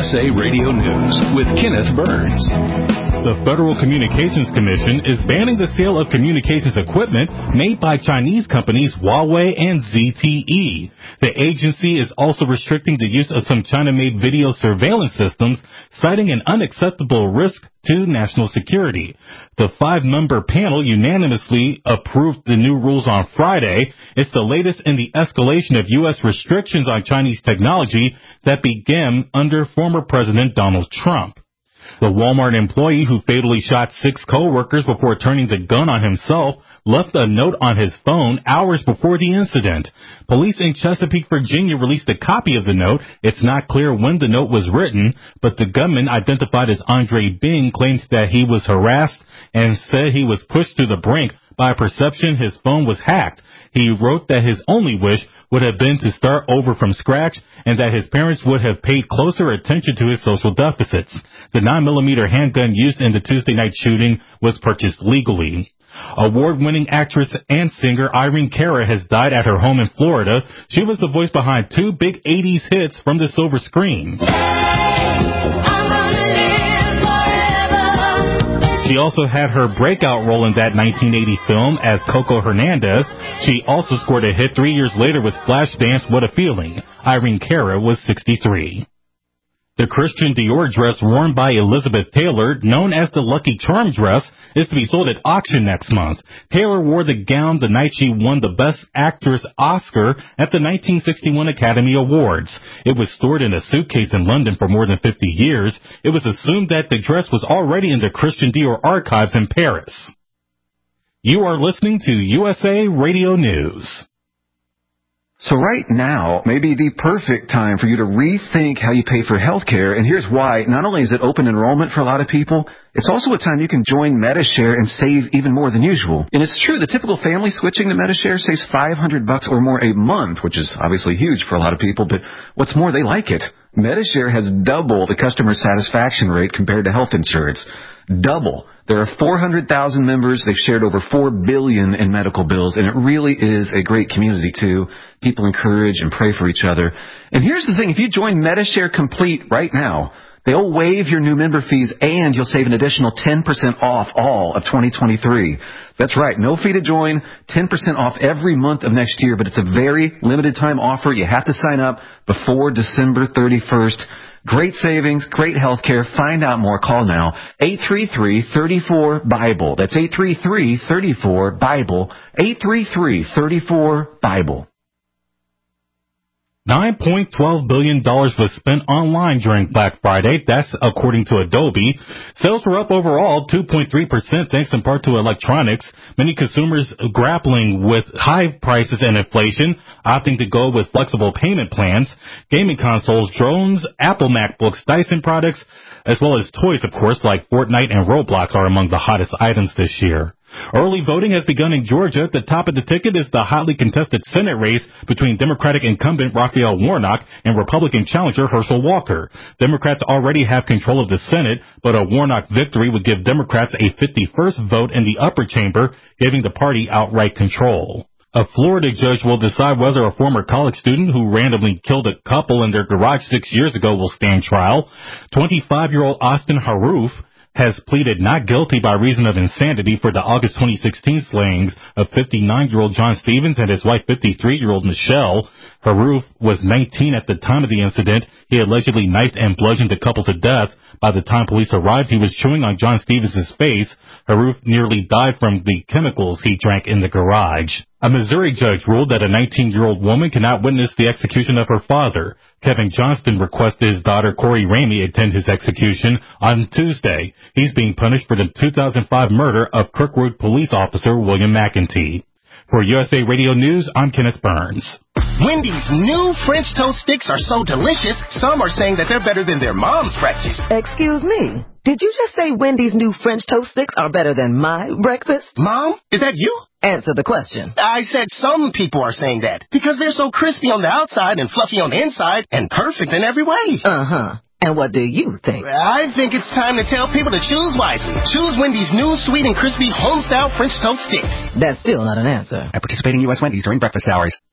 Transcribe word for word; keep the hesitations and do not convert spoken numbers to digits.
S A Radio News with Kenneth Burns. The Federal Communications Commission is banning the sale of communications equipment made by Chinese companies Huawei and Z T E. The agency is also restricting the use of some China-made video surveillance systems, citing an unacceptable risk to national security. The five-member panel unanimously approved the new rules on Friday. It's the latest in the escalation of U S restrictions on Chinese technology that began under former President Donald Trump. The Walmart employee who fatally shot six co-workers before turning the gun on himself left a note on his phone hours before the incident. Police in Chesapeake, Virginia released a copy of the note. It's not clear when the note was written, but the gunman, identified as Andre Bing, claims that he was harassed and said he was pushed to the brink by a perception his phone was hacked. He wrote that his only wish would have been to start over from scratch and that his parents would have paid closer attention to his social deficits. The nine millimeter handgun used in the Tuesday night shooting was purchased legally. Award-winning actress and singer Irene Cara has died at her home in Florida. She was the voice behind two big eighties hits from the silver screen. She also had her breakout role in that nineteen eighty film as Coco Hernandez. She also scored a hit three years later with Flashdance, What a Feeling. Irene Cara was sixty-three. The Christian Dior dress worn by Elizabeth Taylor, known as the Lucky Charm dress, is to be sold at auction next month. Taylor wore the gown the night she won the Best Actress Oscar at the nineteen sixty-one Academy Awards. It was stored in a suitcase in London for more than fifty years. It was assumed that the dress was already in the Christian Dior archives in Paris. You are listening to U S A Radio News. So right now may be the perfect time for you to rethink how you pay for health care, and here's why. Not only is it open enrollment for a lot of people, it's also a time you can join Medi-Share and save even more than usual. And it's true, the typical family switching to Medi-Share saves five hundred bucks or more a month, which is obviously huge for a lot of people, but what's more, they like it. Medi-Share has double the customer satisfaction rate compared to health insurance. Double. There are four hundred thousand members. They've shared over four billion dollars in medical bills, and it really is a great community, too. People encourage and pray for each other. And here's the thing. If you join Medi-Share Complete right now, they'll waive your new member fees, and you'll save an additional ten percent off all of twenty twenty-three. That's right. No fee to join, ten percent off every month of next year, but it's a very limited time offer. You have to sign up before December thirty-first. Great savings, great health care. Find out more. Call now. eight three three, three four, BIBLE. That's eight three three, three four, BIBLE. eight three three, three four, BIBLE. nine point one two billion dollars was spent online during Black Friday. That's according to Adobe. Sales were up overall two point three percent thanks in part to electronics. Many consumers grappling with high prices and inflation, opting to go with flexible payment plans. Gaming consoles, drones, Apple MacBooks, Dyson products, as well as toys, of course, like Fortnite and Roblox are among the hottest items this year. Early voting has begun in Georgia. At the top of the ticket is the hotly contested Senate race between Democratic incumbent Raphael Warnock and Republican challenger Herschel Walker. Democrats already have control of the Senate, but a Warnock victory would give Democrats a fifty-first vote in the upper chamber, giving the party outright control. A Florida judge will decide whether a former college student who randomly killed a couple in their garage six years ago will stand trial. twenty-five-year-old Austin Haroof has pleaded not guilty by reason of insanity for the August twenty sixteen slayings of fifty-nine-year-old John Stevens and his wife, fifty-three-year-old Michelle. Haroof was nineteen at the time of the incident. He allegedly knifed and bludgeoned the couple to death. By the time police arrived, he was chewing on John Stevens' face. Haroof nearly died from the chemicals he drank in the garage. A Missouri judge ruled that a nineteen-year-old woman cannot witness the execution of her father. Kevin Johnston requested his daughter Corey Ramey attend his execution on Tuesday. He's being punished for the two thousand five murder of Kirkwood police officer William McEntee. For U S A Radio News, I'm Kenneth Burns. Wendy's new French toast sticks are so delicious, some are saying that they're better than their mom's breakfast. Excuse me. Did you just say Wendy's new French toast sticks are better than my breakfast? Mom, is that you? Answer the question. I said some people are saying that because they're so crispy on the outside and fluffy on the inside and perfect in every way. Uh-huh. And what do you think? I think it's time to tell people to choose wisely. Choose Wendy's new sweet and crispy home-style French toast sticks. That's still not an answer. At participating U S Wendy's during breakfast hours.